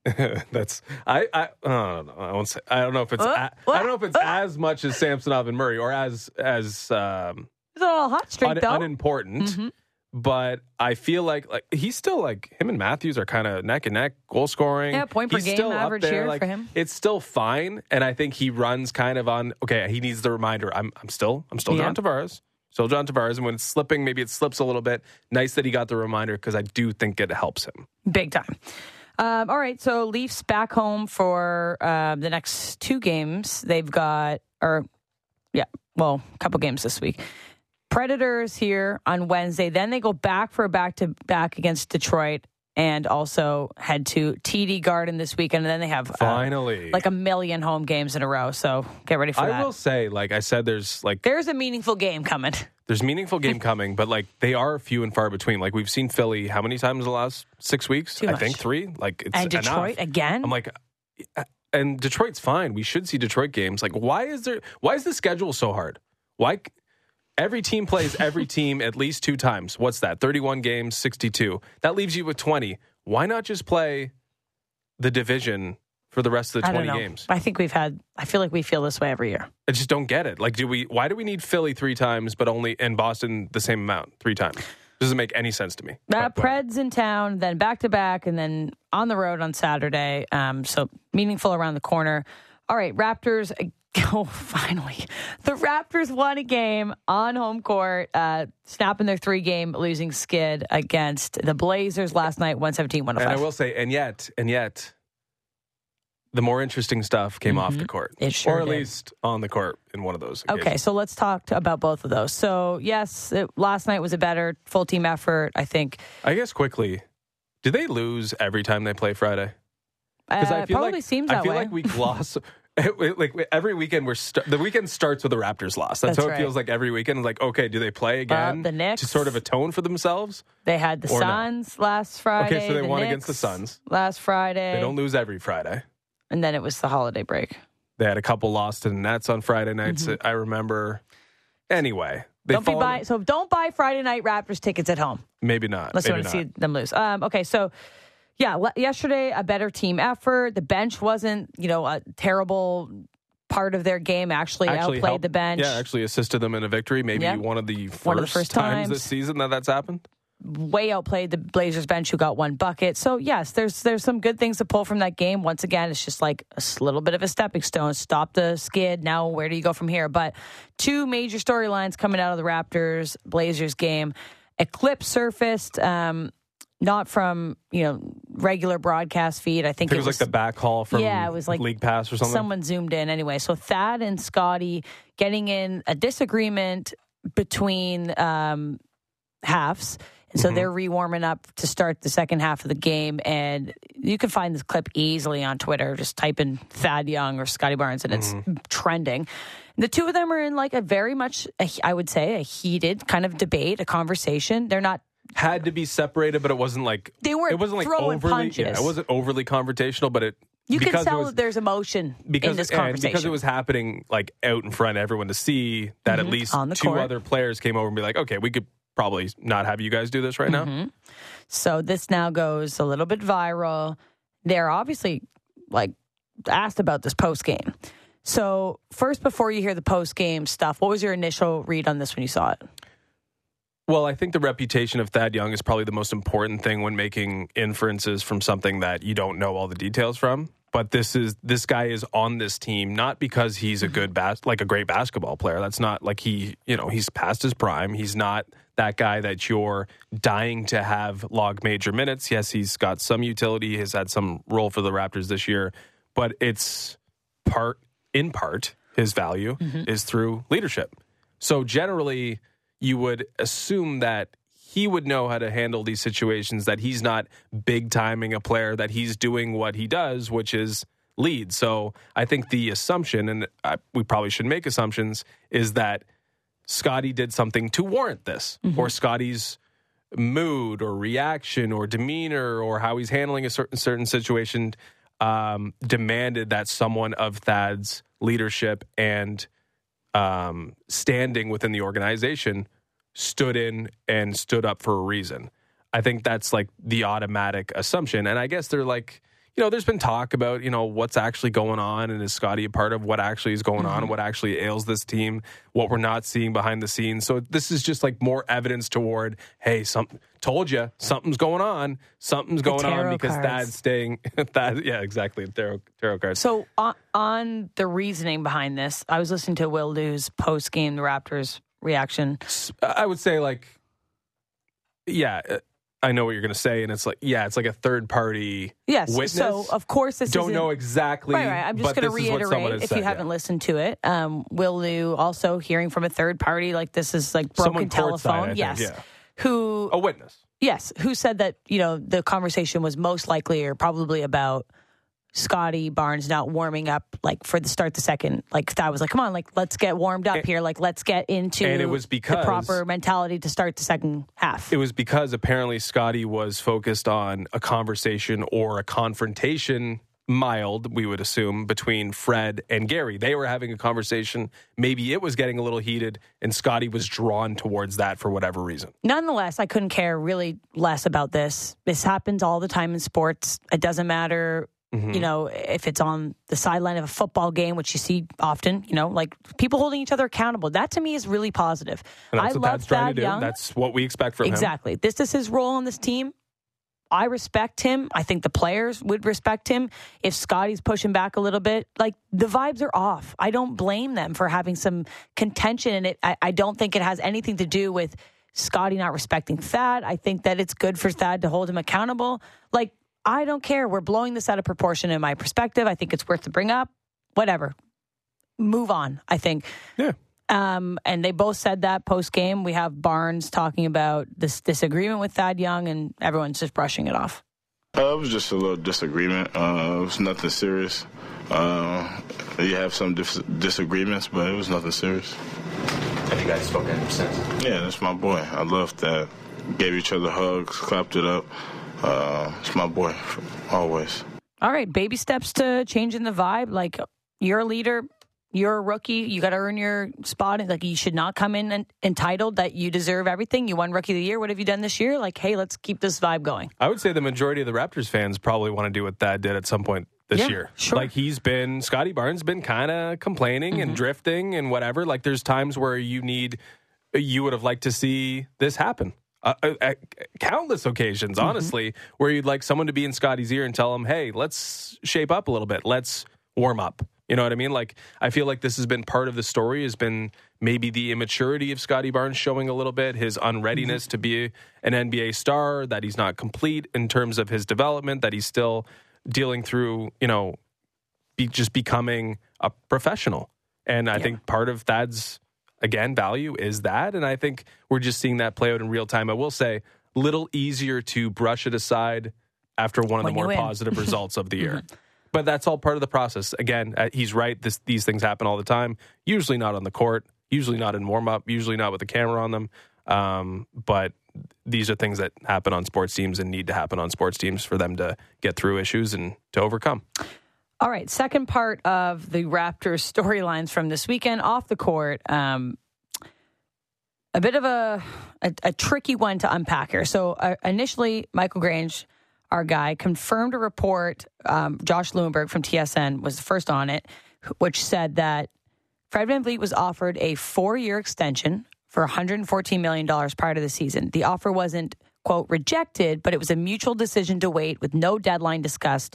That's I I, I don't know. I won't say. I don't know if it's Uh, a, I don't know if it's uh. as much as Samsonov and Murray or as as um, It's a little hot streak, un, though. unimportant. Mm-hmm. But I feel like like he's still like him and Matthews are kind of neck and neck goal scoring. Yeah, point per he's game still up average there. here Like, for him. It's still fine, and I think he runs kind of on. Okay, he needs the reminder. I'm I'm still I'm still Yeah. John Tavares. Still John Tavares, and when it's slipping, maybe it slips a little bit. Nice that he got the reminder because I do think it helps him Big time. Um, all right, so Leafs back home for uh, the next two games. They've got, or yeah, well, a couple games this week. Predators here on Wednesday. Then they go back for a back-to-back against Detroit, and also head to T D Garden this weekend. And then they have uh, finally like a million home games in a row. So get ready for I that. will say, like I said, there's like There's a meaningful game coming. there's meaningful game coming, but like they are few and far between. Like we've seen Philly how many times in the last six weeks? Too I much. think three. Like it's And Detroit enough. again? I'm like, and Detroit's fine. We should see Detroit games. Like, why is there? Why is the schedule so hard? Why? Every team plays every team at least two times. What's that? thirty-one games, sixty-two. That leaves you with twenty. Why not just play the division for the rest of the I don't twenty know. games? I think we've had, I feel like we feel this way every year. I just don't get it. Like, do we? Why do we need Philly three times, but only in Boston the same amount three times? Doesn't make any sense to me. Uh, But whatever. Preds in town, then back to back, and then on the road on Saturday. Um, so meaningful around the corner. All right, Raptors. Oh, finally. The Raptors won a game on home court, uh, snapping their three-game losing skid against the Blazers last night, one seventeen one oh five. And I will say, and yet, and yet, the more interesting stuff came off the court. It sure Or at did. least on the court in one of those occasions. Okay, so let's talk to, about both of those. So, yes, it, last night was a better full-team effort, I think. I guess quickly, do they lose every time they play Friday? Because Uh, I it feel probably like seems I that feel way. like we gloss. Like every weekend, we're st- the weekend starts with a Raptors loss. That's, That's how it right. feels like every weekend. Like, okay, do they play again the Knicks. to sort of atone for themselves? They had the Or no. Suns last Friday. Okay, so they the won Knicks against the Suns. last Friday. They don't lose every Friday. And then it was the holiday break. They had a couple lost to the Nets on Friday nights. I remember. Anyway, they Don't be fall- buy, so don't buy Friday night Raptors tickets at home. Maybe not. Let's maybe want to not. see them lose. Um, okay, so yeah, le- yesterday a better team effort. The bench wasn't, you know, a terrible part of their game. Actually, outplayed helped- the bench. Yeah, actually assisted them in a victory. Maybe Yeah. one of the first, One of the first times, times. this season that that's happened. Way outplayed the Blazers bench, who got one bucket. So yes, there's there's some good things to pull from that game. Once again, it's just like a s- little bit of a stepping stone. Stop the skid. Now, where do you go from here? But two major storylines coming out of the Raptors Blazers game. Eclipse surfaced, um, not from you know regular broadcast feed. I think I think it was, like the back haul from Yeah, it was like League Pass or something. someone zoomed in anyway. So Thad and Scotty getting in a disagreement between um, halves. And so Mhm. they're re-warming up to start the second half of the game. And you can find this clip easily on Twitter. Just type in Thad Young or Scotty Barnes, and it's Mhm. trending. The two of them are in like a very much, a, I would say, a heated kind of debate, a conversation. They're not. Had to be separated, but it wasn't like They weren't it wasn't like throwing overly. punches. Yeah, it wasn't overly confrontational, but it You can because tell it was, that there's emotion because in this and conversation. because it was happening like out in front of everyone to see that Mhm. at least On the two court. other players came over and be like, okay, we could probably not have you guys do this right now. Mhm. So this now goes a little bit viral. They're obviously like asked about this post game. So first, before you hear the post game stuff, what was your initial read on this when you saw it? Well, I think the reputation of Thad Young is probably the most important thing when making inferences from something that you don't know all the details from. But this is this guy is on this team not because he's a good bas- like a great basketball player. That's not like he, you know, he's past his prime. He's not that guy that you're dying to have log major minutes. Yes, he's got some utility. He has had some role for the Raptors this year, but it's part in part his value Mhm. is through leadership. So generally, you would assume that he would know how to handle these situations, that he's not big timing a player, that he's doing what he does, which is lead. So I think the assumption, and I, we probably should make assumptions, is that Scotty did something to warrant this, Mhm. or Scotty's mood or reaction or demeanor or how he's handling a certain certain situation um, demanded that someone of Thad's leadership and um, standing within the organization stood in and stood up for a reason. I think that's like the automatic assumption. And I guess they're like, you know, there's been talk about, you know, what's actually going on and is Scotty a part of what actually is going on and what actually ails this team, what we're not seeing behind the scenes. So this is just like more evidence toward, hey, some told you something's going on. Something's going on tarot because cards. Thad's staying. Thad, yeah, exactly. Tarot, tarot cards. So on, on the reasoning behind this, I was listening to Will Lew's post game, the Raptors reaction. I would say like, yeah, I know what you're going to say. And it's like, yeah, it's like a third party Yes. witness. So of course this Don't isn't- know exactly. Right, right. I'm just but going to this is what someone reiterate has if said, you haven't yeah. listened to it. Um, Will Liu also hearing from a third party, like this is like Someone broken courtside, telephone. I think, yes. yeah. Who? A witness. Yes. Who said that? You know, the conversation was most likely or probably about Scotty Barnes not warming up, like for the start the second. Like Thad was like, "Come on, like let's get warmed up And- here. Like let's get into and it was because- the proper mentality to start the second half." It was because apparently Scotty was focused on a conversation or a confrontation, mild, we would assume, between Fred and Gary. They were having a conversation. Maybe it was getting a little heated, and Scotty was drawn towards that for whatever reason. Nonetheless, I couldn't care really less about this. This happens all the time in sports. It doesn't matter. Mm-hmm. You know, if it's on the sideline of a football game, which you see often, you know, like people holding each other accountable. That to me is really positive. And that's I what love Thad's trying Thad to do. Young. That's what we expect from him. Exactly. This is his role on this team. I respect him. I think the players would respect him. If Scotty's pushing back a little bit, like the vibes are off. I don't blame them for having some contention in it. I, I don't think it has anything to do with Scotty not respecting Thad. I think that it's good for Thad to hold him accountable. Like, I don't care. We're blowing this out of proportion in my perspective. I think it's worth to bring up. Whatever. Move on, I think. Yeah. Um, and they both said that post game. We have Barnes talking about this disagreement with Thad Young, and everyone's just brushing it off. Uh, it was just a little disagreement. Uh, it was nothing serious. Uh, you have some dis- disagreements, but it was nothing serious. Have you guys spoken since? Yeah, that's my boy. I love that. Gave each other hugs, clapped it up. Uh, it's my boy, always. All right, baby steps to changing the vibe. Like, you're a leader. You're a rookie. You got to earn your spot. Like, you should not come in and entitled that you deserve everything. You won Rookie of the Year. What have you done this year? Like, hey, let's keep this vibe going. I would say the majority of the Raptors fans probably want to do what Thad did at some point this Yeah, year. sure. Like he's been, Scotty Barnes been kind of complaining Mm-hmm. and drifting and whatever. Like there's times where you need, you would have liked to see this happen. Uh, uh, uh, countless occasions, Mm-hmm. honestly, where you'd like someone to be in Scotty's ear and tell him, hey, let's shape up a little bit. Let's warm up. You know what I mean? Like, I feel like this has been part of the story, has been maybe the immaturity of Scotty Barnes showing a little bit, his unreadiness Mm-hmm. to be an N B A star, that he's not complete in terms of his development, that he's still dealing through, you know, be, just becoming a professional. And I Yeah. think part of Thad's, again, value is that. And I think we're just seeing that play out in real time. I will say, little easier to brush it aside after one of When the you more win. positive results of the year. But that's all part of the process. Again, uh, he's right. This, these things happen all the time. Usually not on the court, usually not in warm-up, usually not with the camera on them. Um, but these are things that happen on sports teams and need to happen on sports teams for them to get through issues and to overcome. All right, second part of the Raptors storylines from this weekend off the court. Um, a bit of a, a, a tricky one to unpack here. So uh, initially, Michael Grange, our guy, confirmed a report. Um, Josh Lewenberg from T S N was the first on it, which said that Fred VanVleet was offered a four-year extension for one hundred fourteen million dollars prior to the season. The offer wasn't, quote, rejected, but it was a mutual decision to wait with no deadline discussed,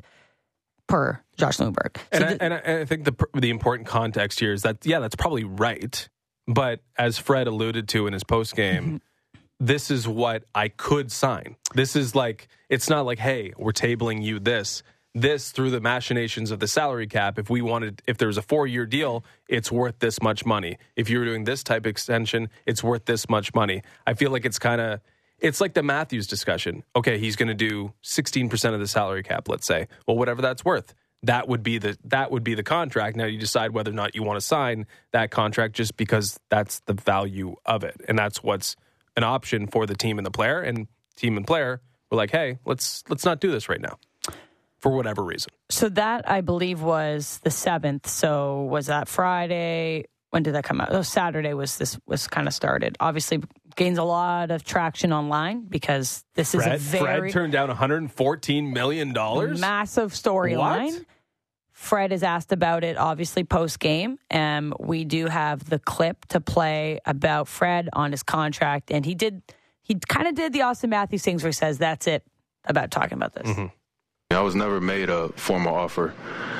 per Josh Lewenberg. So and, I, the, and, I, and I think the the important context here is that, yeah, that's probably right. But as Fred alluded to in his postgame, mm-hmm. this is what I could sign. This is like, it's not like, hey, we're tabling you this. This, through the machinations of the salary cap, if we wanted, if there was a four-year deal, it's worth this much money. If you were doing this type of extension, it's worth this much money. I feel like it's kind of, it's like the Matthews discussion. Okay, he's going to do sixteen percent of the salary cap, let's say. Well, whatever that's worth. That would be the that would be the contract. Now you decide whether or not you want to sign that contract just because that's the value of it. And that's what's an option for the team and the player. And team and player were like, hey, let's let's not do this right now for whatever reason. So that, I believe, was the seventh. So was that Friday? When did that come out? Oh, Saturday was this was kind of started. Obviously gains a lot of traction online because this Fred, is a very Fred turned down one hundred fourteen million dollars? Massive storyline. Fred is asked about it, obviously, post-game. Um, we do have the clip to play about Fred on his contract. And he did, he kind of did the Austin Matthews things where he says, that's it about talking about this. Mm-hmm. I was never made a formal offer.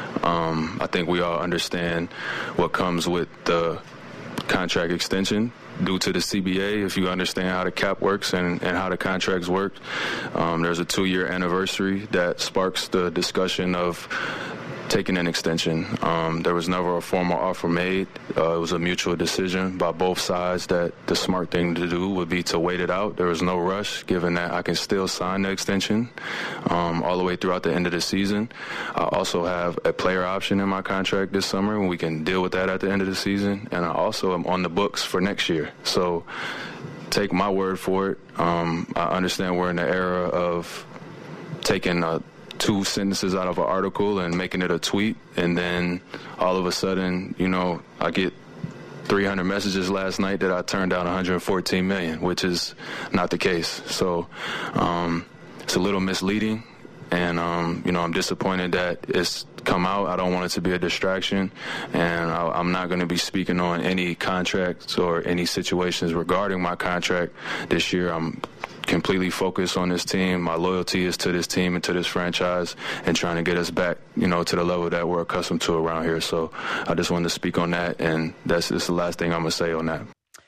Um, I think we all understand what comes with the contract extension due to the C B A. If you understand how the cap works and, and how the contracts work, um, there's a two-year anniversary that sparks the discussion of taking an extension. Um, there was never a formal offer made. Uh, it was a mutual decision by both sides that the smart thing to do would be to wait it out. There was no rush, given that I can still sign the extension um, all the way throughout the end of the season. I also have a player option in my contract this summer, and we can deal with that at the end of the season. And I also am on the books for next year. So take my word for it. Um, I understand we're in the era of taking a two sentences out of an article and making it a tweet, and then all of a sudden, you know, I get three hundred messages last night that I turned down one hundred fourteen million, which is not the case. So um, it's a little misleading, and um, you know, I'm disappointed that it's come out. I don't want it to be a distraction, and I, I'm not going to be speaking on any contracts or any situations regarding my contract this year. I'm completely focused on this team. My loyalty is to this team and to this franchise, and trying to get us back, you know, to the level that we're accustomed to around here. So I just wanted to speak on that, and that's, that's the last thing I'm going to say on that.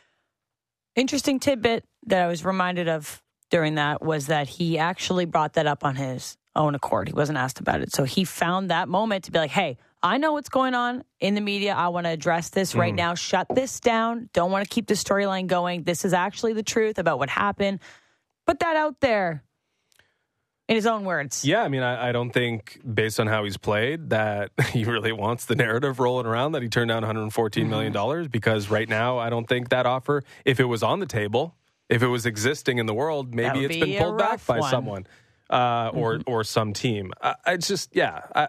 Interesting tidbit that I was reminded of during that was that he actually brought that up on his own accord. He wasn't asked about it. So he found that moment to be like, hey, I know what's going on in the media. I want to address this right mm. now. Shut this down. Don't want to keep the storyline going. This is actually the truth about what happened. Put that out there in his own words. Yeah, I mean, I, I don't think, based on how he's played, that he really wants the narrative rolling around that he turned down one hundred fourteen million dollars, mm-hmm. because right now I don't think that offer, if it was on the table, if it was existing in the world, maybe it's been pulled back by one. someone uh, mm-hmm. or or some team. I, it's just, yeah. I,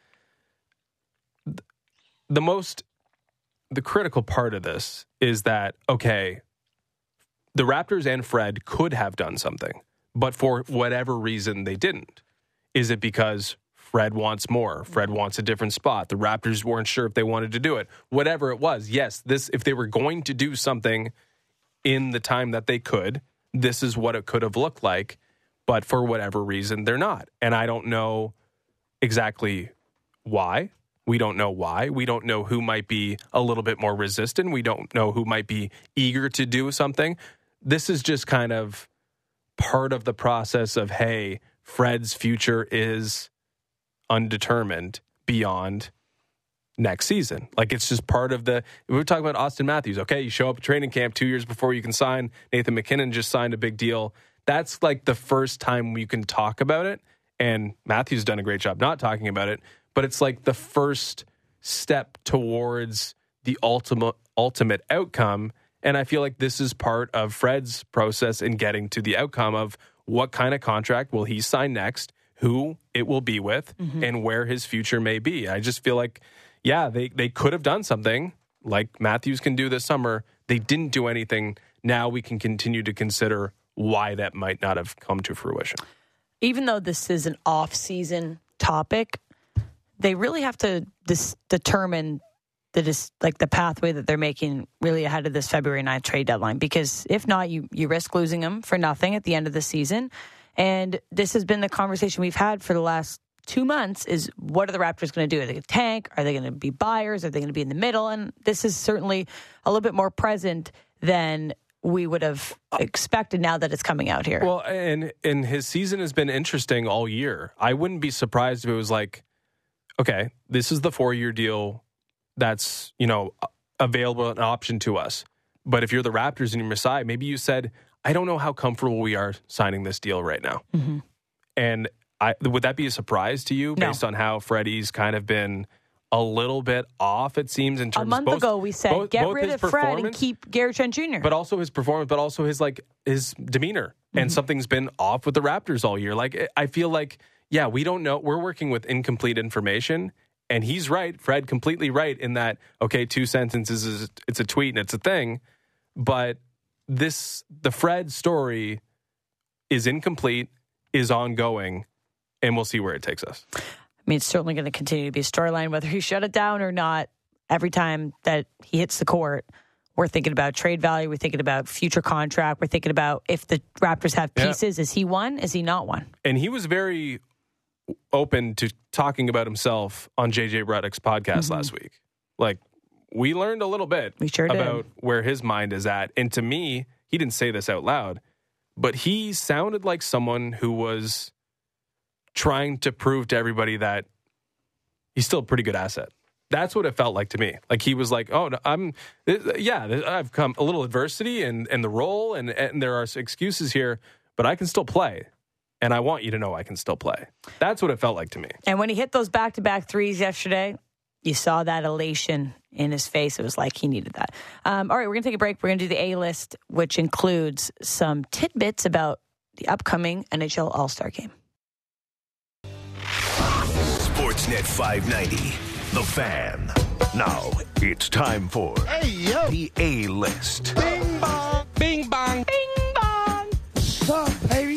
the most, the critical part of this is that, okay, the Raptors and Fred could have done something, but for whatever reason they didn't. Is it because Fred wants more? Fred wants a different spot. The Raptors weren't sure if they wanted to do it. Whatever it was, yes, this if they were going to do something in the time that they could, this is what it could have looked like, but for whatever reason, they're not. And I don't know exactly why. We don't know why. We don't know who might be a little bit more resistant. We don't know who might be eager to do something. This is just kind of part of the process of, hey, Fred's future is undetermined beyond next season. Like, it's just part of the, we were talking about Austin Matthews. Okay, you show up at training camp two years before you can sign. Nathan McKinnon just signed a big deal that's like the first time we can talk about it. And Matthew's done a great job not talking about it, but it's like the first step towards the ultimate ultimate outcome. And I feel like this is part of Fred's process in getting to the outcome of what kind of contract will he sign next, who it will be with, mm-hmm. and where his future may be. I just feel like, yeah, they, they could have done something like Matthews can do this summer. They didn't do anything. Now we can continue to consider why that might not have come to fruition. Even though this is an off-season topic, they really have to dis- determine the dis- like the pathway that they're making really ahead of this February ninth trade deadline. Because if not, you you risk losing them for nothing at the end of the season. And this has been the conversation we've had for the last two months is what are the Raptors going to do? Are they going to tank? Are they going to be buyers? Are they going to be in the middle? And this is certainly a little bit more present than we would have expected now that it's coming out here. Well, and and his season has been interesting all year. I wouldn't be surprised if it was like, okay, this is the four-year deal that's, you know, available, an option to us. But if you're the Raptors and you're Masai, maybe you said, I don't know how comfortable we are signing this deal right now. Mm-hmm. And I, would that be a surprise to you no. based on how Freddie's kind of been a little bit off, it seems, in terms of... A month both, ago, we said, both, get both rid of Fred and keep Gary Trent Junior But also his performance, but also his, like, his demeanor. Mm-hmm. And something's been off with the Raptors all year. Like, I feel like, yeah, we don't know. We're working with incomplete information. And he's right, Fred, completely right in that, okay, two sentences, is it's a tweet and it's a thing. But this, the Fred story is incomplete, is ongoing, and we'll see where it takes us. I mean, it's certainly going to continue to be a storyline, whether he shut it down or not. Every time that he hits the court, we're thinking about trade value. We're thinking about future contract. We're thinking about if the Raptors have pieces. Yeah. Is he one? Is he not one? And he was very open to talking about himself on J J Redick's podcast mm-hmm. last week. Like, we learned a little bit we sure about did. where his mind is at. And to me, he didn't say this out loud, but he sounded like someone who was trying to prove to everybody that he's still a pretty good asset. That's what it felt like to me. Like, he was like, oh, I'm, yeah, I've come a little adversity and, and the role, and, and there are excuses here, but I can still play. And I want you to know I can still play. That's what it felt like to me. And when he hit those back-to-back threes yesterday, you saw that elation in his face. It was like he needed that. Um, all right, we're going to take a break. We're going to do the A-list, which includes some tidbits about the upcoming N H L All-Star Game. Sportsnet five ninety, The Fan. Now it's time for hey, yo. the A-list. Bing bong. Bing bong. Bing bong. What's up, baby?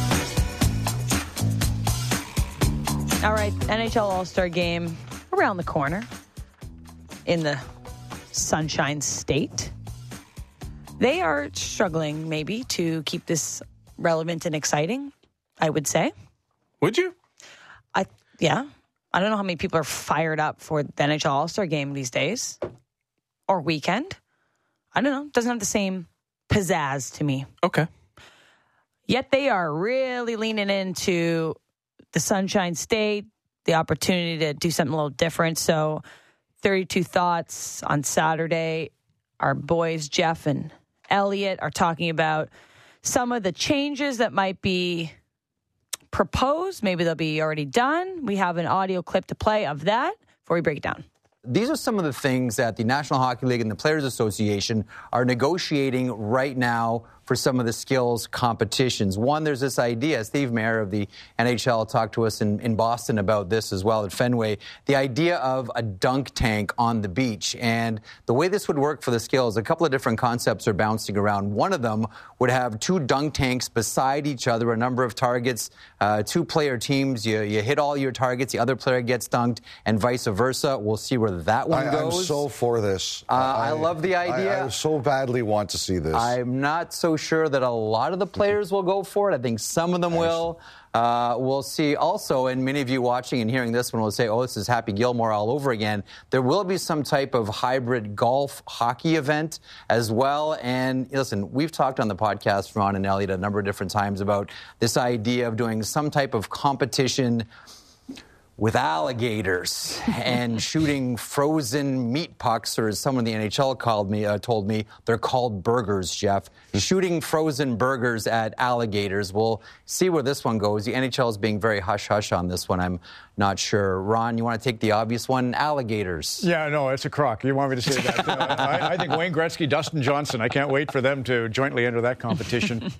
All right, N H L All-Star Game around the corner in the Sunshine State. They are struggling, maybe, to keep this relevant and exciting, I would say. Would you? I Yeah. I don't know how many people are fired up for the N H L All-Star Game these days. Or weekend. I don't know. It doesn't have the same pizzazz to me. Okay. Yet they are really leaning into the Sunshine State, the opportunity to do something a little different. So thirty-two Thoughts on Saturday. Our boys, Jeff and Elliot, are talking about some of the changes that might be proposed. Maybe they'll be already done. We have an audio clip to play of that before we break it down. These are some of the things that the National Hockey League and the Players Association are negotiating right now for some of the skills competitions. One, there's this idea, Steve Mayer of the N H L talked to us in, in Boston about this as well at Fenway, the idea of a dunk tank on the beach. And the way this would work for the skills, a couple of different concepts are bouncing around. One of them would have two dunk tanks beside each other, a number of targets, uh, two-player teams. You, you hit all your targets, the other player gets dunked, and vice versa. We'll see where that one I, goes. I'm so for this. Uh, I, I love the idea. I, I so badly want to see this. I'm not so sure that a lot of the players will go for it. I think some of them will. Uh, we'll see also, and many of you watching and hearing this one will say, oh, this is Happy Gilmore all over again. There will be some type of hybrid golf hockey event as well. And listen, we've talked on the podcast, Ron and Elliot, a number of different times about this idea of doing some type of competition with alligators and shooting frozen meat pucks, or as someone in the N H L called me, uh, told me, they're called burgers, Jeff. Shooting frozen burgers at alligators. We'll see where this one goes. The N H L is being very hush-hush on this one. I'm not sure. Ron, you want to take the obvious one? Alligators. Yeah, no, it's a crock. You want me to say that? uh, I, I think Wayne Gretzky, Dustin Johnson, I can't wait for them to jointly enter that competition.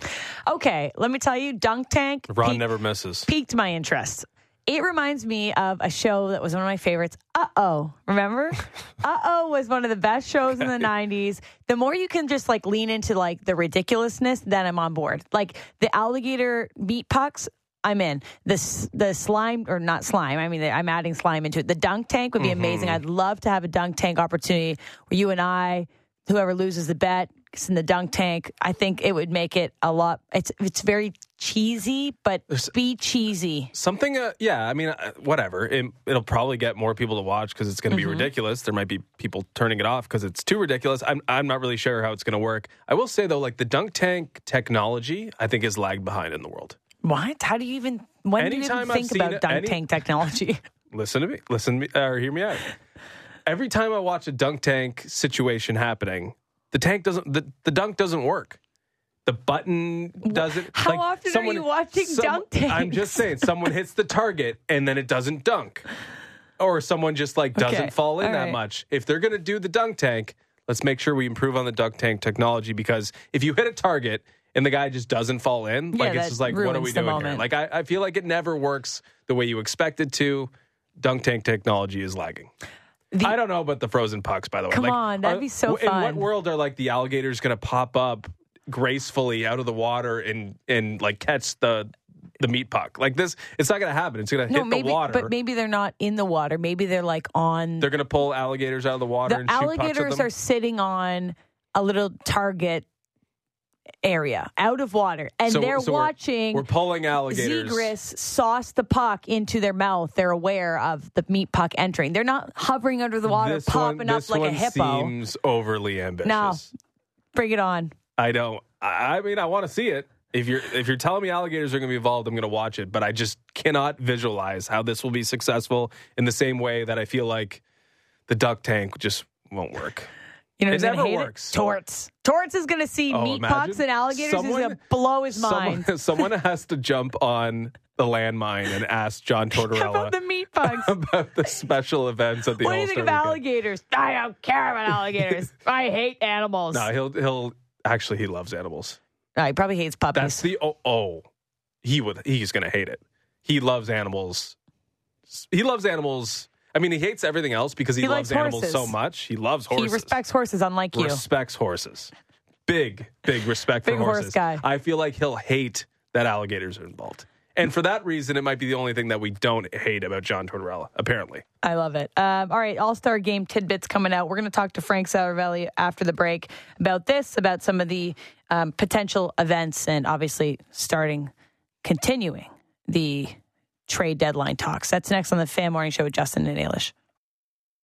Okay, let me tell you, Dunk Tank Ron piqued, never misses. piqued my interest. It reminds me of a show that was one of my favorites, Uh-Oh. Remember? Uh-Oh was one of the best shows in the nineties. The more you can just like lean into like the ridiculousness, then I'm on board. Like the alligator meat pucks, I'm in. The s- the slime, or not slime, I mean, I'm adding slime into it. The dunk tank would be Mm-hmm. amazing. I'd love to have a dunk tank opportunity where you and I, whoever loses the bet, is in the dunk tank. I think it would make it a lot. It's it's very cheesy, but be cheesy. Something, uh, yeah, I mean, uh, whatever. It, it'll probably get more people to watch because it's going to be Mm-hmm. ridiculous. There might be people turning it off because it's too ridiculous. I'm, I'm not really sure how it's going to work. I will say, though, like the dunk tank technology, I think is lagged behind in the world. What? How do you even, when do you even Anytime I've think seen about it- dunk any- tank technology? Listen to me. Listen to me, or hear me out. Every time I watch a dunk tank situation happening, the tank doesn't, the, the dunk doesn't work. The button doesn't. How like, often are someone- you watching some- dunk tanks? I'm just saying, someone hits the target and then it doesn't dunk, or someone just like doesn't Okay. fall in All that right. much. If they're going to do the dunk tank, let's make sure we improve on the dunk tank technology, because if you hit a target and the guy just doesn't fall in, Yeah, like it's that just like, what are ruins we the doing here? moment. Like I, I feel like it never works the way you expect it to. Dunk tank technology is lagging. The- I don't know about the frozen pucks, by the way. Come Like, on, that'd are- be so In what fun. world are like the alligators going to pop up gracefully out of the water and and like catch the the meat puck? Like this, it's not going to happen. It's going to No, hit maybe, the water. but maybe they're not in the water. Maybe they're like on. They're going to pull alligators out of the water The and shoot pucks at alligators them. are sitting on a little target area out of water, and So- they're so we're- watching. We're pulling alligators. Zegras sauce the puck into their mouth. They're aware of the meat puck entering. They're not hovering under the water, This popping one, up this like one a hippo. seems overly ambitious. No. Bring it on. I don't. I I mean, I want to see it. If you're if you're telling me alligators are going to be involved, I'm going to watch it. But I just cannot visualize how this will be successful in the same way that I feel like the duck tank just won't work. You know, It who's gonna never hate works. It? Torts. Torts is going to see Oh, meat imagine. pucks and alligators. He's Someone- going to blow his mind. Someone, someone has to jump on the landmine and ask John How Tortorella about the meat pucks? about the special events at the What do you think of All-Star weekend. alligators? I don't care about alligators. I hate animals. No, he'll he'll actually he loves animals. No, he probably hates puppies. That's the oh, oh he would he's gonna hate it. He loves animals. He loves animals. I mean, he hates everything else because he, He loves likes animals horses. so much. He loves horses. He respects horses, unlike you. Respects horses. Big, big respect Big for horse horses. guy. I feel like he'll hate that alligators are involved. And for that reason, it might be the only thing that we don't hate about John Tortorella, apparently. I love it. Um, all right, All-Star Game tidbits coming out. We're going to talk to Frank Saravelli after the break about this, about some of the um, potential events, and obviously starting, continuing the trade deadline talks. That's next on the Fan Morning Show with Justin and Ailish.